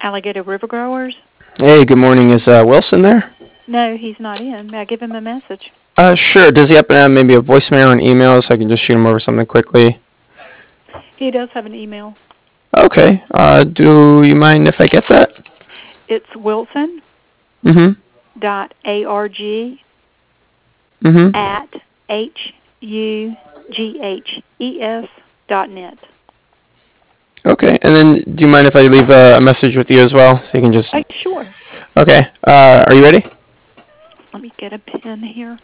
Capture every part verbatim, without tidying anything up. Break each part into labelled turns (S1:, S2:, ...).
S1: Alligator River Growers?
S2: Hey, good morning. Is uh, Wilson there?
S1: No, he's not in. May I give him a message?
S2: Uh, sure. Does he happen to have maybe a voicemail or an email so I can just shoot him over something quickly?
S1: He does have an email.
S2: Okay. Uh, do you mind if I get that?
S1: It's wilson
S2: Mm-hmm.
S1: dot arg
S2: Mm-hmm.
S1: at h u g h e s dot net.
S2: Okay. And then do you mind if I leave a, a message with you as well so you can just...
S1: Oh, sure.
S2: Okay. Uh, are you ready?
S1: Let me get a pen here.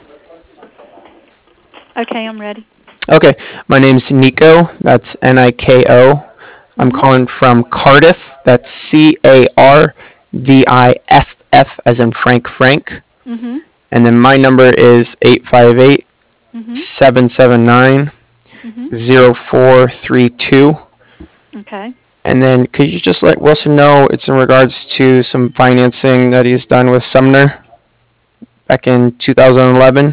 S1: Okay, I'm ready.
S2: Okay. My name's Nico. That's N I K O. I'm
S1: Mm-hmm.
S2: calling from Cardiff. That's C A R D I F F as in Frank Frank.
S1: Mm-hmm.
S2: And then my number is eight five eight,
S1: Mm-hmm.
S2: seven seven nine,
S1: Mm-hmm.
S2: zero four three two.
S1: Okay.
S2: And then could you just let Wilson know it's in regards to some financing that he's done with Sumner back in two thousand eleven?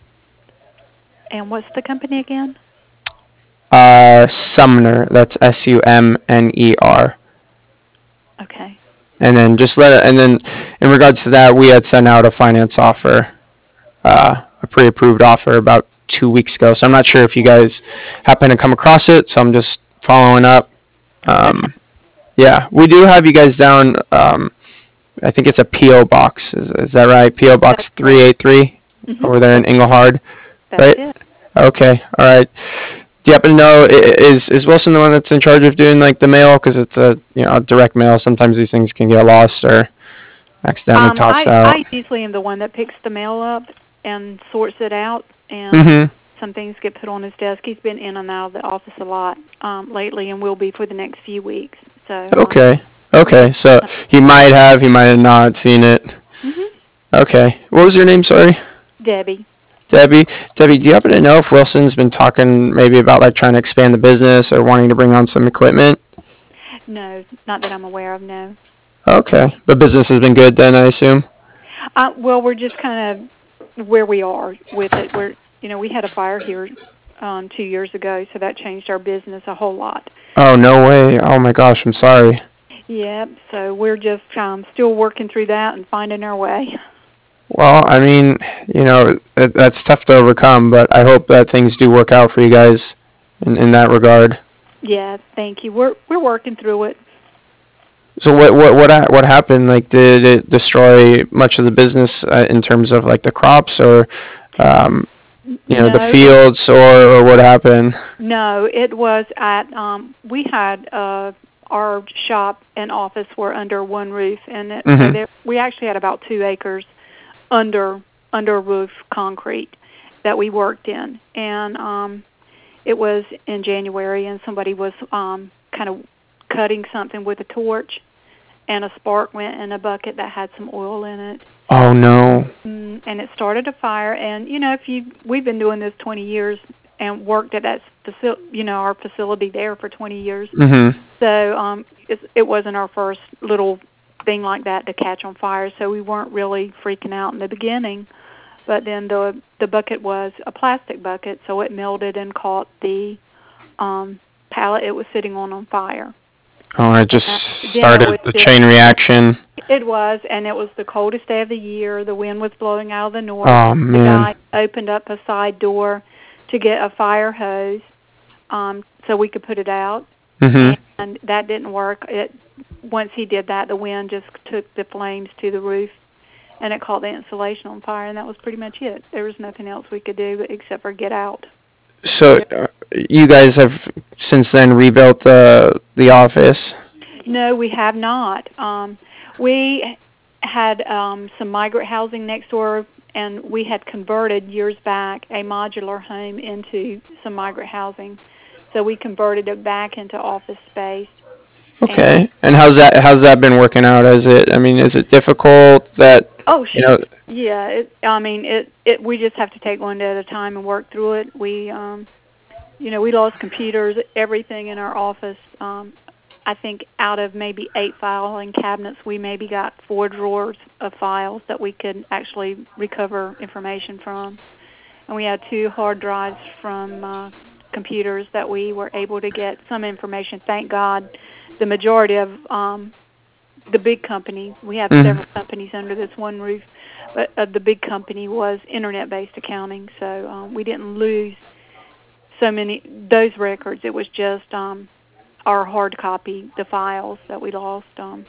S1: And what's the company again?
S2: Uh, Sumner. That's S U M N E R.
S1: Okay.
S2: And then just let and then in regards to that, we had sent out a finance offer, uh, a pre-approved offer about two weeks ago. So I'm not sure if you guys happen to come across it. So I'm just following up.
S1: Okay.
S2: Um, yeah, we do have you guys down. Um, I think it's a P O box. Is, is that right? P O box
S1: That's
S2: three eight three
S1: Mm-hmm.
S2: over there in Englehard,
S1: That's
S2: right?
S1: it.
S2: Okay, all right. Do you happen to know i- is is Wilson the one that's in charge of doing like the mail? Because it's a you know direct mail. Sometimes these things can get lost or accidentally
S1: Um,
S2: tossed
S1: I,
S2: out.
S1: I usually am the one that picks the mail up and sorts it out, and
S2: Mm-hmm.
S1: some things get put on his desk. He's been in and out of the office a lot um, lately, and will be for the next few weeks. So, um,
S2: Okay. Okay. So he might have, he might have not seen it.
S1: hmm
S2: Okay. What was your name? Sorry.
S1: Debbie.
S2: Debbie. Debbie, do you happen to know if Wilson's been talking maybe about like trying to expand the business or wanting to bring on some equipment?
S1: No, not that I'm aware of. No.
S2: Okay. The business has been good then, I assume.
S1: Uh, well, we're just kind of where we are with it. We're, you know, we had a fire here um, two years ago, so that changed our business a whole lot.
S2: Oh, no way. Oh my gosh, I'm sorry.
S1: Yep. So we're just um, still working through that and finding our way.
S2: Well, I mean, you know, it, that's tough to overcome, but I hope that things do work out for you guys in, in that regard.
S1: Yeah. Thank you. We're we're working through it.
S2: So what what what ha- what happened? Like, did it destroy much of the business uh, in terms of like the crops or, um, you know, the
S1: No, it
S2: fields, or, or what happened?
S1: no, it was at um we had uh our shop and office were under one roof, and it, so
S2: Mhm.
S1: there we actually had about two acres under under roof concrete that we worked in. And um it was in January, and somebody was um kind of cutting something with a torch, and a spark went in a bucket that had some oil in it.
S2: Oh no.
S1: Mm, and it started a fire. And you know, if you we've been doing this twenty years and worked at that facility, you know, our facility there for twenty years.
S2: Mhm.
S1: So um, it, it wasn't our first little thing like that to catch on fire. So we weren't really freaking out in the beginning. But then the the bucket was a plastic bucket, so it melted and caught the um, pallet it was sitting on on fire.
S2: Oh, it just
S1: And then it was
S2: started the
S1: just
S2: chain reaction.
S1: It was, and it was the coldest day of the year. The wind was blowing out of the north.
S2: Oh
S1: The
S2: man.
S1: guy opened up a side door to get a fire hose um, so we could put it out,
S2: Mhm.
S1: and that didn't work. It once he did that, the wind just took the flames to the roof, and it caught the insulation on fire, and that was pretty much it. There was nothing else we could do except for get out.
S2: So uh, you guys have since then rebuilt the the office.
S1: No, we have not. Um, we had um, some migrant housing next door, and we had converted years back a modular home into some migrant housing. So we converted it back into office space. And
S2: Okay. And how's that how's that been working out? Is it I mean, is it difficult that
S1: oh,
S2: you
S1: sh-
S2: know
S1: yeah. It, I mean, it, it. We just have to take one day at a time and work through it. We, um, you know, we lost computers, everything in our office. Um, I think out of maybe eight filing cabinets, we maybe got four drawers of files that we could actually recover information from. And we had two hard drives from uh, computers that we were able to get some information. Thank God, the majority of um, the big company. We have
S2: Mhm.
S1: several companies under this one roof, but uh, the big company was internet-based accounting, so um, we didn't lose so many those records. It was just um, our hard copy, the files that we lost. Um,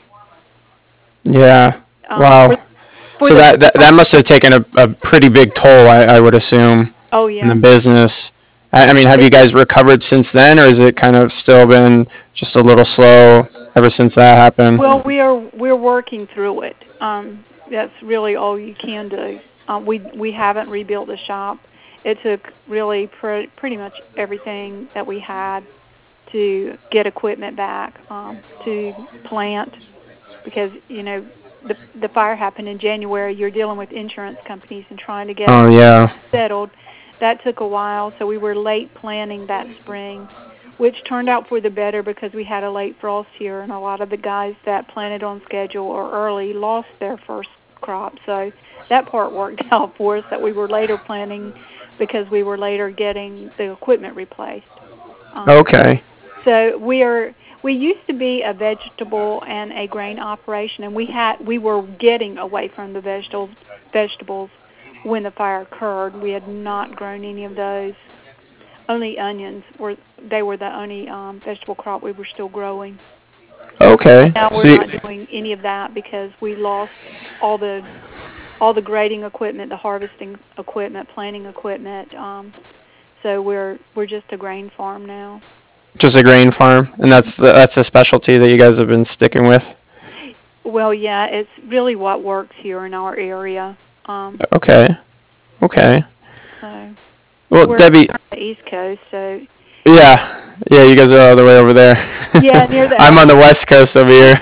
S2: Yeah.
S1: um, for,
S2: Wow.
S1: for
S2: So
S1: the
S2: that that, that must have taken a, a pretty big toll, I, I would assume,
S1: oh
S2: in the
S1: yeah,
S2: business. I, I mean, have you guys recovered since then, or has it kind of still been just a little slow ever since that happened?
S1: well, we are we're working through it. Um, that's really all you can do. Um, we we haven't rebuilt the shop. It took really pre- pretty much everything that we had to get equipment back, um, to plant, because you know the the fire happened in January. You're dealing with insurance companies and trying to get
S2: Oh yeah.
S1: settled. That took a while, so we were late planning that spring, which turned out for the better because we had a late frost here, and a lot of the guys that planted on schedule or early lost their first crop. So that part worked out for us, that we were later planning because we were later getting the equipment replaced. Um,
S2: Okay.
S1: so we are we used to be a vegetable and a grain operation, and we had we were getting away from the vegetables vegetables when the fire occurred. We had not grown any of those. Only onions were they were the only um, vegetable crop we were still growing.
S2: Okay.
S1: And now
S2: So
S1: we're
S2: you,
S1: not doing any of that because we lost all the all the grading equipment, the harvesting equipment, planting equipment. Um, so we're we're just a grain farm now.
S2: just a grain farm, and that's the, that's a specialty that you guys have been sticking with.
S1: Well, yeah, it's really what works here in our area. Um,
S2: Okay. Okay.
S1: so
S2: Well,
S1: we're
S2: Debbie.
S1: on the East Coast, so
S2: Yeah. Yeah. You guys are all the way over there.
S1: yeah, near the
S2: I'm on the
S1: Alamo.
S2: west coast over here.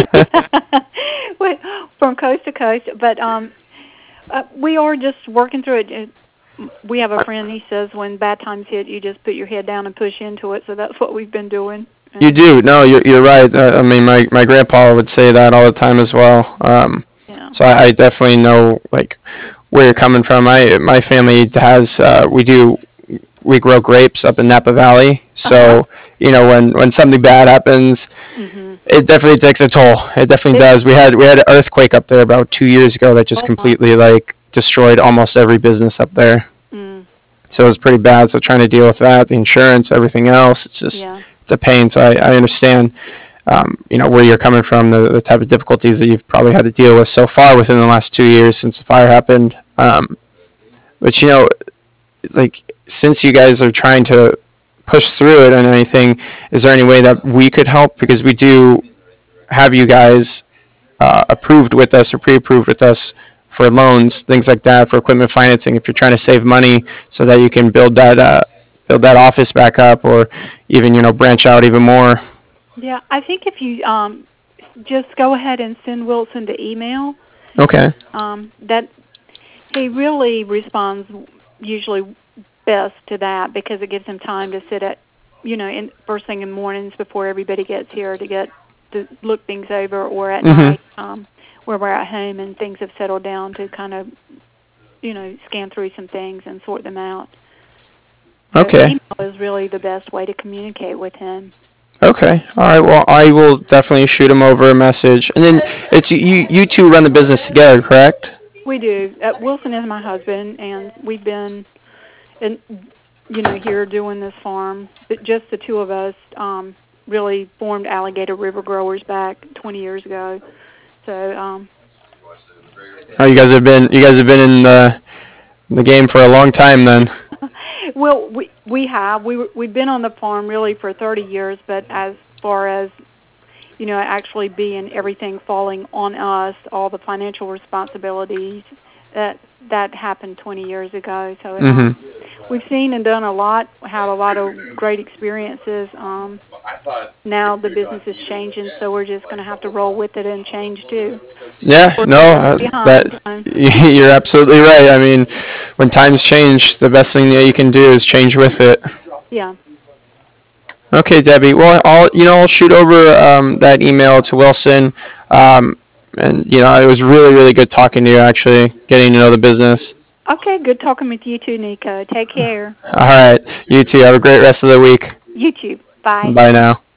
S1: Well, from coast to coast, but um, uh, we are just working through it. It- We have a friend. He says when bad times hit, you just put your head down and push into it. So that's what we've been doing. And
S2: You do. No, you're, you're right. Uh, I mean, my, my grandpa would say that all the time as well. Um,
S1: yeah.
S2: so I, I definitely know, like, where you're coming from. My, my family has, uh, we do, we grow grapes up in Napa Valley. So,
S1: Uh-huh.
S2: you know, when, when something bad happens,
S1: Mhm.
S2: it definitely takes a toll. It definitely
S1: It,
S2: does. We had, we had an earthquake up there about two years ago that just
S1: oh my.
S2: completely, like, destroyed almost every business up there.
S1: Mm.
S2: So it was pretty bad. So trying to deal with that, the insurance, everything else, it's just,
S1: Yeah.
S2: it's a pain. So I, I understand, um, you know, where you're coming from, the, the type of difficulties that you've probably had to deal with so far within the last two years since the fire happened. Um, but you know, like since you guys are trying to push through it and anything, is there any way that we could help? Because we do have you guys uh, approved with us or pre-approved with us for loans, things like that, for equipment financing. If you're trying to save money so that you can build that uh, build that office back up, or even you know branch out even more.
S1: Yeah. I think if you um, just go ahead and send Wilson the email,
S2: Okay.
S1: um, that he really responds usually best to that because it gives him time to sit at, you know, in first thing in the mornings before everybody gets here to get to look things over, or at
S2: Mhm.
S1: night um, where we're at home and things have settled down to kind of, you know, scan through some things and sort them out. So
S2: Okay.
S1: email is really the best way to communicate with him.
S2: Okay. All right. Well, I will definitely shoot him over a message, and then it's you. You two run the business together, correct?
S1: We do. Uh, Wilson is my husband, and we've been, in, you know, here doing this farm. But just the two of us um, really formed Alligator River Growers back twenty years ago. So, um,
S2: Oh, you guys have been you guys have been in the the game for a long time then.
S1: well, we we have we were- we've been on the farm really for thirty years, but as far as you know, actually being everything falling on us, all the financial responsibilities, that that happened twenty years ago. So
S2: Mhm.
S1: um, we've seen and done a lot, had a lot of great experiences. Um, now the business is changing, so we're just going to have to roll with it and change too.
S2: Yeah.
S1: We're
S2: No. Uh, that
S1: behind. Um,
S2: you're absolutely right. I mean, when times change, the best thing that you can do is change with it.
S1: yeah.
S2: Okay, Debbie. Well, I'll you know I'll shoot over um, that email to Wilson, um, and you know it was really really good talking to you. Actually, getting to know the business.
S1: Okay, good talking with you too, Nico. Take care.
S2: All right, you too. Have a great rest of the week.
S1: You too. Bye.
S2: Bye now.